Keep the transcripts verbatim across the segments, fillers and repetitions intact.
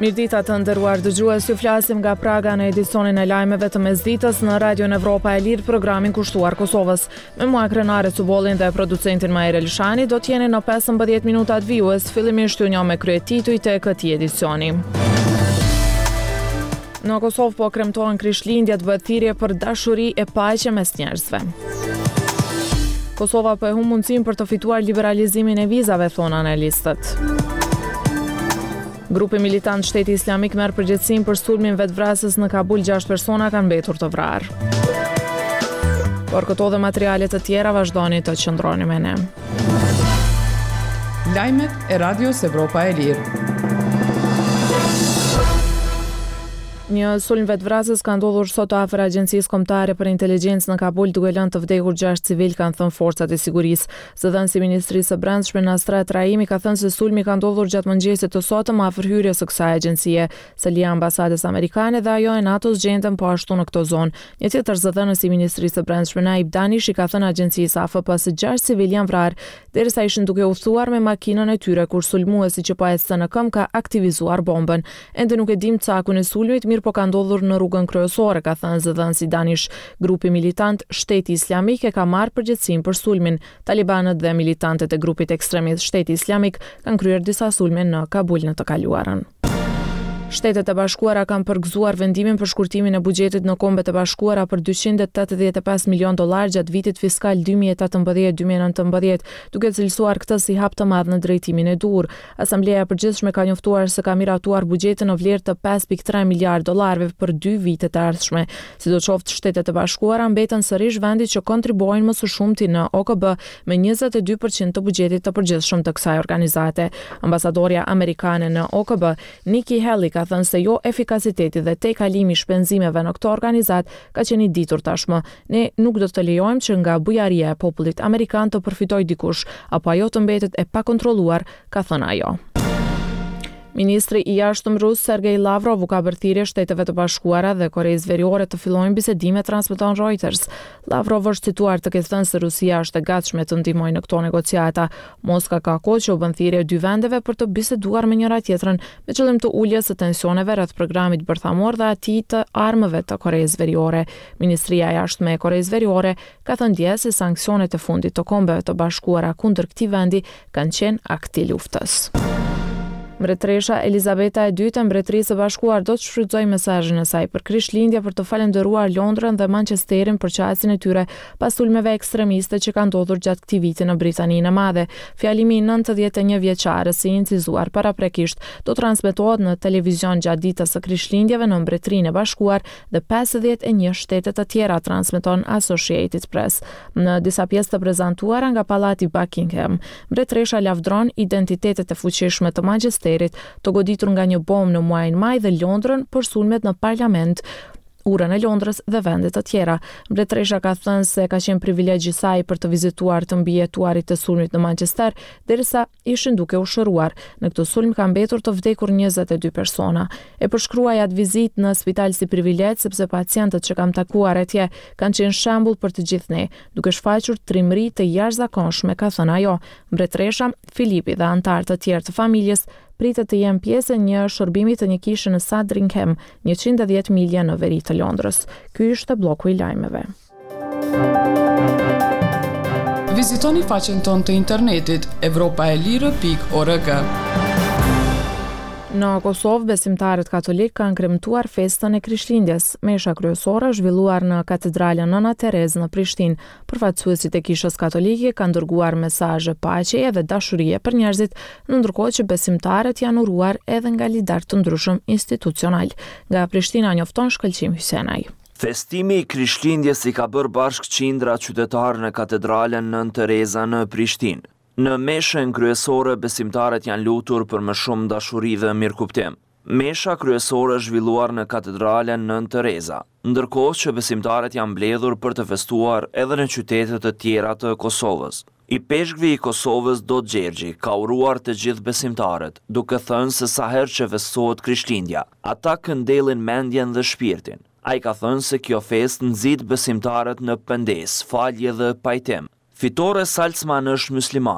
Mirdita të nderuar dëgjues, ju flasim nga Praga në edicionin e lajmeve të mesditës në Radion Evropa e Lirë, programin kushtuar Kosovës. Me mua Krenare Cubolin dhe producentin Majer Elshani do t'jeni në pesëmbëdhjetë minutat vijues, fillimisht ju njoh me kryetitujt e këtij edicioni. Në Kosovë po kremtohen Krishtlindjet, bëhet thirrje për dashuri e paqe mes njerëzve. Kosova po e humb mundësinë për të fituar liberalizimin e vizave, thon analistët. Grupi militant Shteti Islamik merr përgjegjësinë për sulmin vetvrasës në Kabul, gjashtë persona kanë mbetur të vrarë. Por këto dhe materiale të tjera vazhdoni të qëndroni me ne. Lajmet e Radios Evropa e Lirë. Një sulm vetvrasës ka ndodhur sot afër Agjencisë Kombëtare për Inteligjencë në Kabul, duke lënë të vdekur gjashtë civil, kanë thënë forcat e sigurisë. Zëdhënësi i Ministrisë së Brendshme Nasrat Rahimi ka thënë se sulmi ka ndodhur gjatë mëngjesit të sotëm afër hyrjes së kësaj agjencie. Selia ambasadës amerikane dhe ajo e NATO-s gjenden po ashtu në këtë zonë. Një tjetër zëdhënës i Ministrisë së Brendshme Naib Danish i ka thënë agjencisë A F P se gjashtë civil janë vrarë, derisa ishin duke udhëtuar me makinën e tyre kur sulmuesi që po ecën në këmbë ka aktivizuar bombën. Ende nuk e dim cakun e sulmit, mirë po ka ndodhur në rrugën kryesore, ka thënë zëdhënësi Danish. Grupi militant Shteti Islamik e ka marrë përgjegjësinë për sulmin. Talibanët dhe militantët e grupit ekstremist Shteti Islamik kanë kryer disa sulme në Kabul në të kaluarën. Shtetet e Bashkuara kanë përgëzuar vendimin për shkurtimin e buxhetit në Kombet e Bashkuara për dyqind e tetëdhjetë e pesë milion dollar gjatë vitit fiskal dy mijë e tetëmbëdhjetë dy mijë e nëntëmbëdhjetë, duke cilësuar këtë si hap të madh në drejtimin e dur. Asambleja e Përgjithshme ka njoftuar se ka miratuar buxhetin në vlerë të pesë pikë tre miliardë dollarëve për dy vite të ardhshme. Sidoqoftë, Shtetet e Bashkuara mbeten sërish vendi që kontribuojnë më së shumti në O K B me njëzet e dy përqind të buxhetit të përgjithshëm të kësaj organizate. Ambasadorja amerikane në O K B, Nikki Haley, ka thënë se jo efikasiteti dhe tejkalimi i shpenzimeve në këtë organizat ka qenë i ditur tashmë. Ne nuk do të lejojmë që nga bujaria e popullit amerikan të përfitojë dikush, apo ajo të mbetet e pakontrolluar, ka thënë ajo. Ministri i jashtëm rus Sergej Lavrov u ka bërë thirrje Shteteve të Bashkuara dhe Koreas Veriore të fillojnë bisedime, transmeton Reuters. Lavrov është cituar të ketë thënë se Rusia është e gatshme të ndihmojë në këto negociata. Moska ka kohë që u bën thirrje dy vendeve për të biseduar me njëra tjetrën me qëllim të uljes së tensioneve rreth programit bërthamor dhe atij të armëve të Koreas Veriore. Ministria e jashtme e Koreas Veriore ka thënë dje se sanksionet e fundit të Kombeve të Bashkuara kundër këtij vendi kanë qenë akt i luftës. Mbretëresha Elizabeta e dytë e Mbretërisë së Bashkuar do të shfrytëzojë mesazhin e saj për Krishtlindje për të falendëruar Londrën dhe Manchesterin për qasjen e tyre pas sulmeve ekstremiste që kanë ndodhur gjatë këtij viti në Britaninë e Madhe. Fjalimi i nëntëdhjetë e një vjeçares i incizuar paraprekisht do transmetohet në televizion gjatë ditës së Krishtlindjeve në Mbretërinë e Bashkuar dhe pesëdhjetë e një shtete të tjera, transmeton Associated Press. Në disa pjesë të prezantuara nga Pallati Buckingham, mbretëresha lavdron identitetet e fuqishme të Manchesterit të goditur nga një bombë në muajin maj dhe Londrën për sulmet në parlament, urën e Londrës dhe vende të tjera. Mbretëresha ka thënë se ka qenë privilegj i saj për të vizituar të mbijetuarit të sulmit në Manchester, derisa ishin duke u shëruar. Në këtë sulm ka mbetur të vdekur njëzet e dy persona. E përshkruaj atë vizitë në spital si privilegj sepse pacientët që kam takuar atje kanë qenë shembull për të gjithë ne, duke shfaqur trimëri të jashtëzakonshme, ka thënë ajo. Mbretëresha, Filipi dhe anëtar të tjerë të familjes pritet të jenë pjesë e një shërbimi të një kishe në Sandringham, njëqind e dhjetë milje në veri të Londrës. Ky ishte bloku i lajmeve. Vizitoni faqen tonë të internetit evropaelire pikë org. Në Kosovë, besimtarët katolik kanë kremtuar festën e Krishtlindjes. Mesha kryesore zhvilluar në katedralen Nëna Terezë në Prishtinë. Përfaqësuesit e kishës katolike kanë dërguar mesazhe paqeje dhe dashurie për njerëzit, ndërkohë që besimtarët janë uruar edhe nga lider të ndryshëm institucional. Nga Prishtina njofton Shkëlqim Hysenaj. Festimi i Krishtlindjes i ka bërë bashkë qindra qytetarë në katedralen Nën Tereza në Prishtinë. Në meshën kryesore besimtarët janë lutur për më shumë dashuri dhe mirëkuptim. Mesha kryesore zhvilluar në katedralen Nën Tereza, ndërkohë që besimtarët janë mbledhur për të festuar edhe në qytete të tjera të Kosovës. I peshkvi i Kosovës Do Gjergji ka uruar të gjithë besimtarët, duke thënë se sa herë që festohet Krishtlindja, ata këndellin mendjen dhe shpirtin. Ai ka thënë se kjo festë nxit besimtarët në pendes, falje dhe pajtim. Fitore Salzman është muslimane,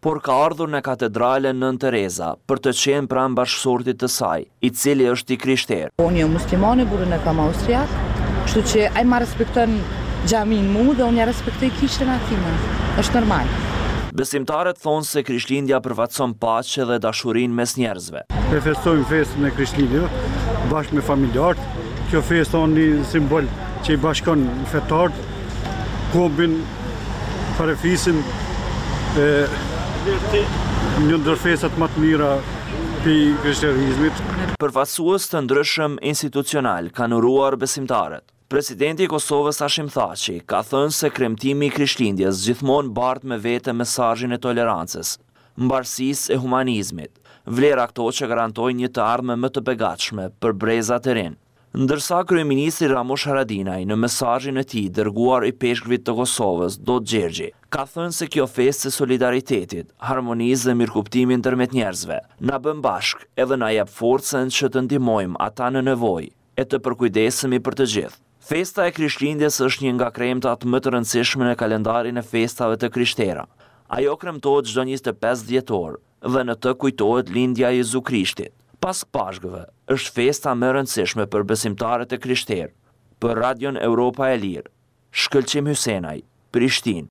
por ka ardhur në katedralen Nën Tereza për të qenë pranë bashkësortit të saj, i cili është i krishterë. Unë jam muslimane, burrin e kam austriak, kështu që ai ma respekton xhamin mu dhe unë ja respektoj kishën atime. Është normal. Besimtarët thonë se Krishtlindja përfaqëson paqe dhe dashurinë mes njerëzve. Ne festojmë festën e Krishtlindjes bashkë me familjarët. Kjo festë është një simbol që i bashkon fetarët, kombin, farefisin, e, një ndër festat më të mira për krishterizmit. Përfaqësues të ndryshëm institucional kanë uruar besimtarët. Presidenti i Kosovës Hashim Thaçi ka thënë se kremtimi i Krishtlindjes gjithmonë bart me vete mesazhin e tolerancës, mbarësisë e humanizmit, vlera këto që garantojnë një të ardhme më të begatshme për brezat e rinë. Ndërsa kryeministri Ramush Haradinaj në mesazhin e tij dërguar i peshkëvit të Kosovës, Dot Gjergji, ka thënë se kjo festë e solidaritetit, harmonisë dhe mirëkuptimit ndërmjet njerëzve na bën bashk edhe na jep forcën që të ndihmojmë ata në nevojë e të përkujdesemi për të gjithë. Festa e Krishtlindjes është një nga kremtat më të rëndësishme në kalendarin e festave të krishtera. Ajo kremtohet çdo njëzet e pesë dhjetor dhe në të kujtohet lindja e Jezu Krishtit. Pas Pashkëve, është festa më e rëndësishme për besimtarët e krishterë. Për Radion Europa e Lirë, Shkëlqim Hysenaj, Prishtinë.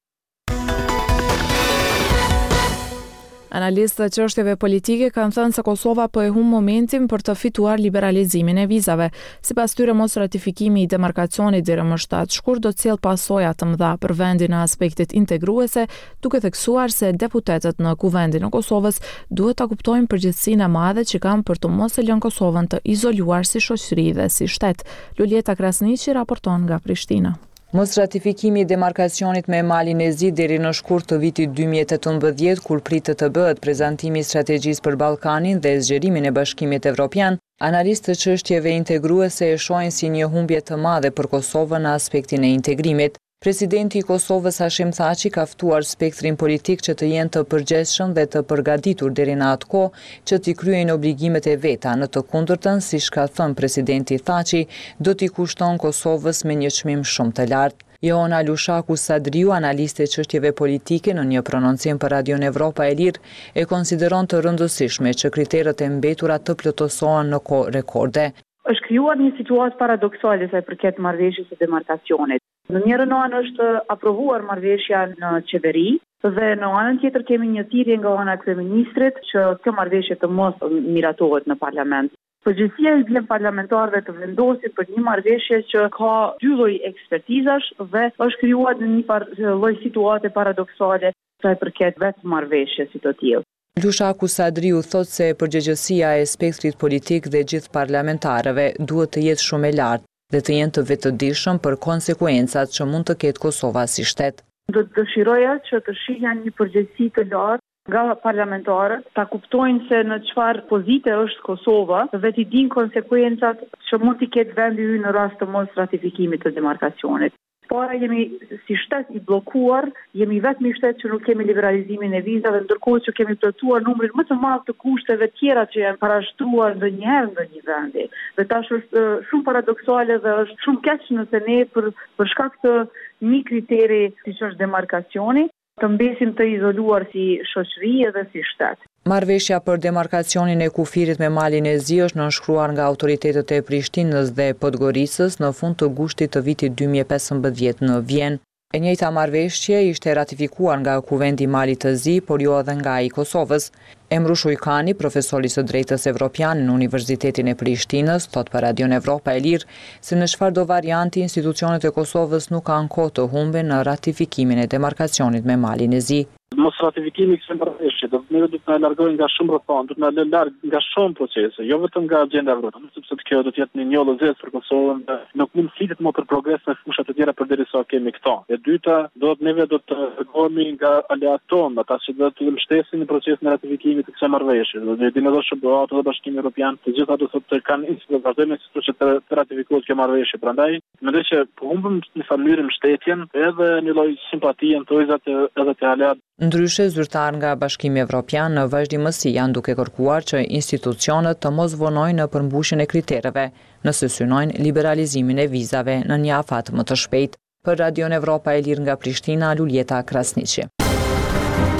Analistët e çështjeve politike kanë thënë se Kosova po e humb momentin për të fituar liberalizimin e vizave. Sipas tyre, mos ratifikimi i demarkacionit deri më shtatë shkurt do të sjellë pasoja të mëdha për vendin në aspektet integruese, duke theksuar se deputetët në Kuvendin e Kosovës duhet ta kuptojnë përgjegjësinë e madhe që kanë për të mos e lënë Kosovën të izoluar si shoqëri dhe si shtet. Lulieta Krasniqi raporton nga Prishtina. Mos ratifikimi i demarkacionit me Malin e Zi deri në shkurt të vitit dy mijë e tetëmbëdhjetë, kur pritet të bëhet prezantimi i strategjisë për Ballkanin dhe zgjerimin e Bashkimit Evropian, analistët e çështjeve integruese e shohin si një humbje të madhe për Kosovën në aspektin e integrimit. Presidenti i Kosovës Hashim Thaçi ka ftuar spektrin politik që të jenë të përgjegjshëm dhe të përgatitur deri në atë kohë që t'i kryejnë obligimet e veta. Në të kundërtën, siç ka thënë presidenti Thaçi, do t'i kushton Kosovës me një çmim shumë të lartë. Joona Lushaku Sadriu, analiste e çështjeve politike, në një prononcim për Radion Evropa e Lirë, e konsideron të rëndësishme që kriteret e mbetura të plotësohen në kohë rekorde. Është krijuar një situatë paradoksale sa i përket marrëveshjes së demarkacionit. Në njërin anë është aprovuar marrëveshja në qeveri dhe në anën tjetër kemi një thirrje nga ana e kryeministrit që kjo marrëveshje të mos miratohet në parlament. Përgjegjësia i vlen parlamentarëve të vendosin për një marrëveshje që ka dy lloj ekspertizash dhe është krijuar në një lloj situate paradoksale sa i përket vetë marrëveshjes si të tillë. Lushaku Sadriu thot se përgjegjësia e spektrit politik dhe gjithë parlamentarëve duhet të jetë shumë e lartë dhe të jenë të vetëdijshëm për konsekuencat që mund të ketë Kosova si shtet. Do të dëshiroja që të shihen një përgjegjësi të lartë nga parlamentarët, ta kuptojnë se në çfarë pozite është Kosova dhe t'i dinë konsekuencat që mund t'i ketë vendi ynë në rast të mos ratifikimit të demarkacionit. Para jemi si shtet i bllokuar, jemi vetëm shtet që nuk kemi liberalizimin e vizave, ndërkohë që kemi plotësuar numrin më të madh të kushteve tjera që janë parashtruar ndonjëherë në një vendi. Dhe tash është shumë paradoksale dhe është shumë keq nëse ne për për shkak të një kriteri siç është demarkacioni, të mbesim të izoluar si shoqëri edhe si shtet. Marrëveshja për demarkacionin e kufirit me Malin e Zi është nënshkruar nga autoritetet e Prishtinës dhe Podgoricës në fund të gushtit të vitit dy mijë e pesëmbëdhjetë në Vjenë. E njëjta marrëveshje ishte ratifikuar nga Kuvendi i Malit të Zi, por jo edhe nga i Kosovës. Emru Shujkani, profesor i së drejtës evropiane në Universitetin e Prishtinës, thot për Radion Evropa e Lirë se në çfarëdo varianti institucionet e Kosovës nuk kanë kohë të humben në ratifikimin e demarkacionit me Malin e Zi. Mos ratifikimi i kësaj marrëveshje do ne do të na largojë nga shumë rrethon, do të na lë larg nga shumë procese, jo vetëm nga agjenda evropiane, sepse kjo do të jetë një njollë zezë për Kosovën dhe nuk mund flitet më për progres në fusha të tjera përderisa kemi këto. E dyta, do të neve do të largohemi nga aleat tonë, ata që do të mbështesin në procesin e ratifikimit të kësaj marrëveshje. Do të dinë edhe S B A dhe Bashkimi Evropian, të gjitha do të kanë institutë vazhdojnë që të, të ratifikohet kjo marrëveshje. Prandaj, mendoj që po humbëm në mënyrë mbështetjen edhe një lloj simpatie në tojzat edhe të aleat. Ndryshe, zyrtar nga Bashkimi Evropian në vazhdimësi janë duke kërkuar që institucionet të mos vonojnë në përmbushjen e kritereve, nëse synojnë liberalizimin e vizave në një afat më të shpejtë. Për Radion Evropa e Lirë nga Prishtina, Lulieta Krasniqi.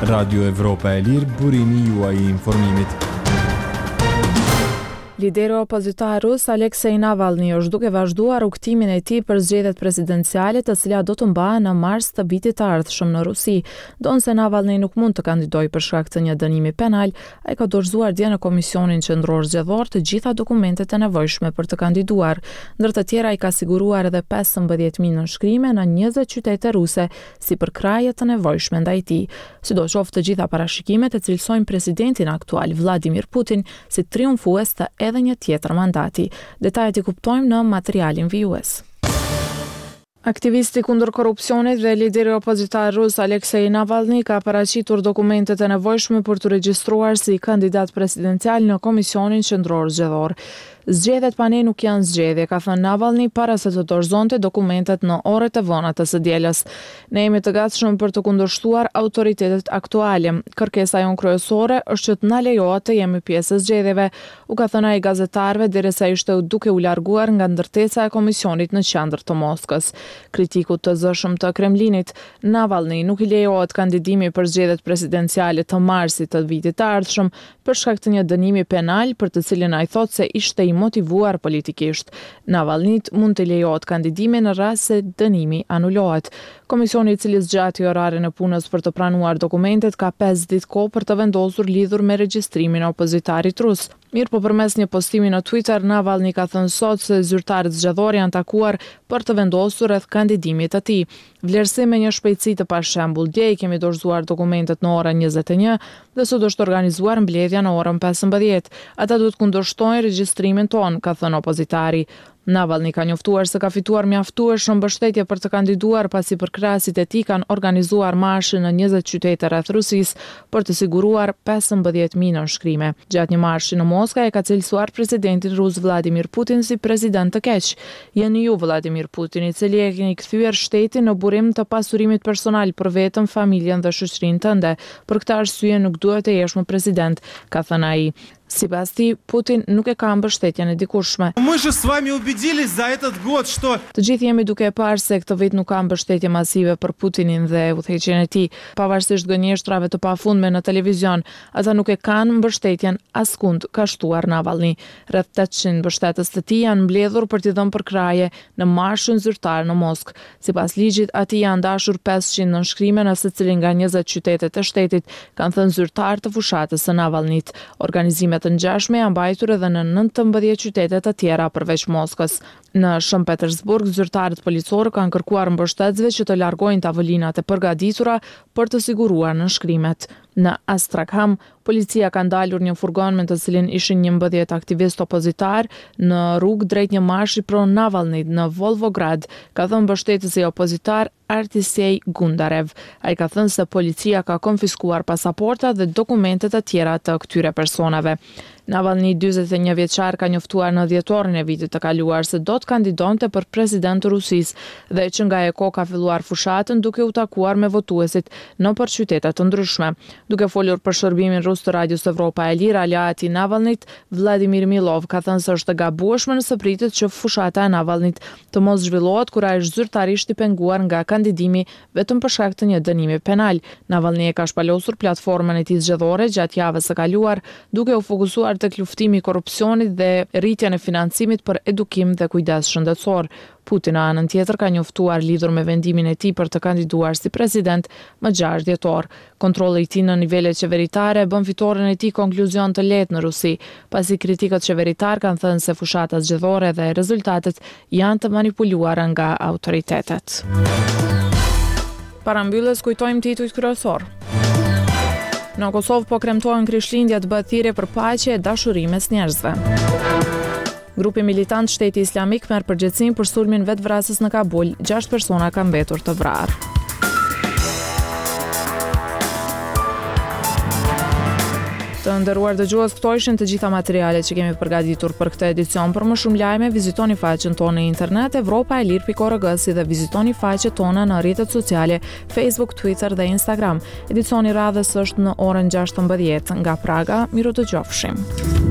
Radio Evropa e Lirë, burimi juaj I informimit. Lideri opozitar rus Aleksej Navalny është duke vazhduar rrugtimin e tij për zgjedhjet presidenciale, të cilat do të mbahen në mars të vitit të ardhshëm në Rusi. Donse Navalny nuk mund të kandidojë për shkak të një dënimi penal, ai ka dorëzuar dje në Komisionin Qendror Zgjedhor të gjitha dokumentet e nevojshme për të kandiduar. Ndër të tjera ai ka siguruar edhe pesëmbëdhjetë mijë nënshkrime në njëzet qytete ruse si për kraje të nevojshme ndaj tij. Sidoqoftë, të gjitha parashikimet e cilësojnë presidentin aktual Vladimir Putin si triumfues të edhe një tjetër mandati. Detajet I kuptojmë në materialin vijues. Aktivisti kundër korrupsionit dhe lideri opozitar rus Aleksej Navalny ka paraqitur dokumentet e nevojshme për të regjistruar si kandidat presidencial në Komisionin Qendror Zgjedhor. Zgjedhjet pa ne nuk janë zgjedhje, ka thënë Navalny para se të dorëzonte dokumentet në orët e vona të së dielës. Ne jemi të gatshëm për të kundërshtuar autoritetet aktuale. Kërkesa jonë kryesore është që të na lejohet të jemi pjesë e zgjedhjeve, u ka thënë ai gazetarëve derisa ishte duke u larguar nga ndërtesa e komisionit në qendër të Moskës. Kritikut të zëshëm të Kremlinit, Navalny nuk I lejohet kandidimi për zgjedhjet presidenciale të marsit të vitit të ardhshëm për shkak të një dënimi penal për të cilin ai thotë se ishte I motivuar politikisht. Navalnyt mund të lejohet kandidimi në rast se dënimi anulohet. Komisioni I cili zgjati orarin e punës për të pranuar dokumentet ka pesë ditë kohë për të vendosur lidhur me regjistrimin e opozitarit rus. Mirë po përmes një postimi në Twitter, Navalny ka thënë sot se zyrtarët zgjedhor janë takuar për të vendosur rreth kandidimit të tij. Vlerësim me një shpejtësi të pashembull. Dje I kemi dorëzuar dokumentet në orën njëzet e një dhe sot është organizuar mbledhja në orën pesëmbëdhjetë. Ata duhet kundërshtojnë regjistrimin ton, ka thënë opozitari. Navalny ka njoftuar se ka fituar mjaftueshëm mbështetje për të kandiduar pasi përkrahasit e tij kanë organizuar marshe në njëzet qytete rreth Rusisë për të siguruar pesëmbëdhjetë mijë nënshkrime. Gjatë një marshi në Moskë ai ka cilësuar presidentin rus Vladimir Putin si president të keq. Jeni ju Vladimir Putin I cili e keni kthyer shtetin në burim të pasurimit personal për veten, familjen dhe shoqërinë tënde. Për këtë arsye nuk duhet të jesh më president, ka thënë ai. Sipas tij, Putin nuk e ka mbështetjen e dikurshme. Мы же с вами убедились за этот год, что Të gjithë jemi duke e parë se këtë vit nuk ka mbështetje masive për Putinin dhe udhëheqjen e tij, pavarësisht gënjeshtrave të pafundme në televizion. Ata nuk e kanë mbështetjen askund, ka shtuar Navalny. Rreth tetëqind mbështetës të tij janë mbledhur për t'i dhënë përkraje në marshin zyrtar në Moskë. Sipas ligjit, atij janë dashur pesëqind nënshkrime në secilin nga njëzet qytetet e shtetit, kanë thënë zyrtar të fushatës së Navalnyt. Organizimet të ngjashme janë mbajtur edhe në nëntëmbëdhjetë qytete të tjera përveç Moskës. Në Shën Petersburg, zyrtarët policorë kanë kërkuar mbështetësve që të largojnë tavolinat e përgatitura për të siguruar nënshkrimet. Në Astrakhan, policia ka ndalur një furgon me të cilin ishin njëmbëdhjetë aktivistë opozitar në rrugë drejt një marshi pro Navalnyt në Volvograd, ka thënë mbështetësi opozitar Artisej Gundarev. Ai ka thënë se policia ka konfiskuar pasaporta dhe dokumentet e tjera të këtyre personave. Navalny, dyzet e një vjeçar, ka njoftuar në dhjetorin e vitit të kaluar se do të kandidonte për president të Rusisë dhe që nga e ko ka filluar fushatën duke u takuar me votuesit në për qytetet të ndryshme. Duke folur për shërbimin rus të Radios Evropa e Lirë, aleati I Navalnyt, Vladimir Milov, ka thënë se është e gabueshme nëse pritet që fushata e Navalnyt të mos zhvillohet kur ai është zyrtarisht I penguar nga kandidimi vetëm për shkak të një dënimi penal. Navalny e ka shpalosur platformën e tij zgjedhore gjatë javës së kaluar, duke u fokusuar tek luftimi I korrupsionit dhe rritjen e financimit për edukim dhe kujdes shëndetësor. Putin në anën tjetër ka njoftuar lidhur me vendimin e tij për të kandiduar si president më gjashtë dhjetor. Kontrolli I tij në nivelet qeveritare bën fitoren e tij konkluzion të lehtë në Rusi, pasi kritikët qeveritar kanë thënë se fushata zgjedhore dhe rezultatet janë të manipuluara nga autoritetet. Para mbylljes kujtojmë titujt kryesor. Në Kosovë po kremtohen krishtlindja të bëhet thirrje për paqe e dashuri mes njerëzve. Grupi militant Shteti Islamik merr përgjegjësinë për sulmin vetvrasës në Kabul, gjashtë persona kanë mbetur të vrarë. Të nderuar dëgjues, këto ishin të gjitha materialet që kemi përgatitur për këtë edicion. Për më shumë lajme, vizitoni faqen tonë në internet evropa e lirë pikë org si dhe vizitoni faqet tona në rrjetet sociale Facebook, Twitter dhe Instagram. Edicioni radhës është në orën gjashtëmbëdhjetë nga Praga. Miru të qofshim.